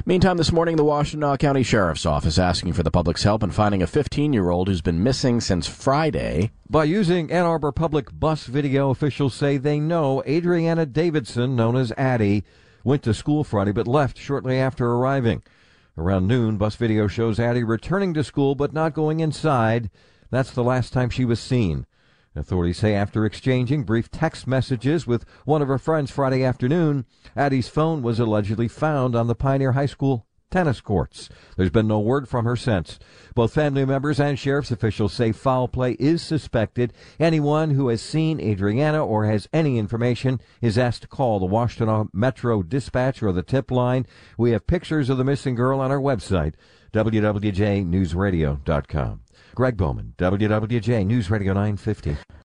Meantime, this morning, the Washtenaw County Sheriff's Office asking for the public's help in finding a 15-year-old who's been missing since Friday. By using Ann Arbor Public bus video, officials say they know Adriana Davidson, known as Addie, went to school Friday but left shortly after arriving. Around noon, bus video shows Addie returning to school but not going inside. That's the last time she was seen. Authorities say after exchanging brief text messages with one of her friends Friday afternoon, Addie's phone was allegedly found on the Pioneer High School tennis courts. There's been no word from her since. Both family members and sheriff's officials say foul play is suspected. Anyone who has seen Adriana or has any information is asked to call the Washtenaw Metro Dispatch or the tip line. We have pictures of the missing girl on our website, wwjnewsradio.com. Greg Bowman, WWJ News Radio 950.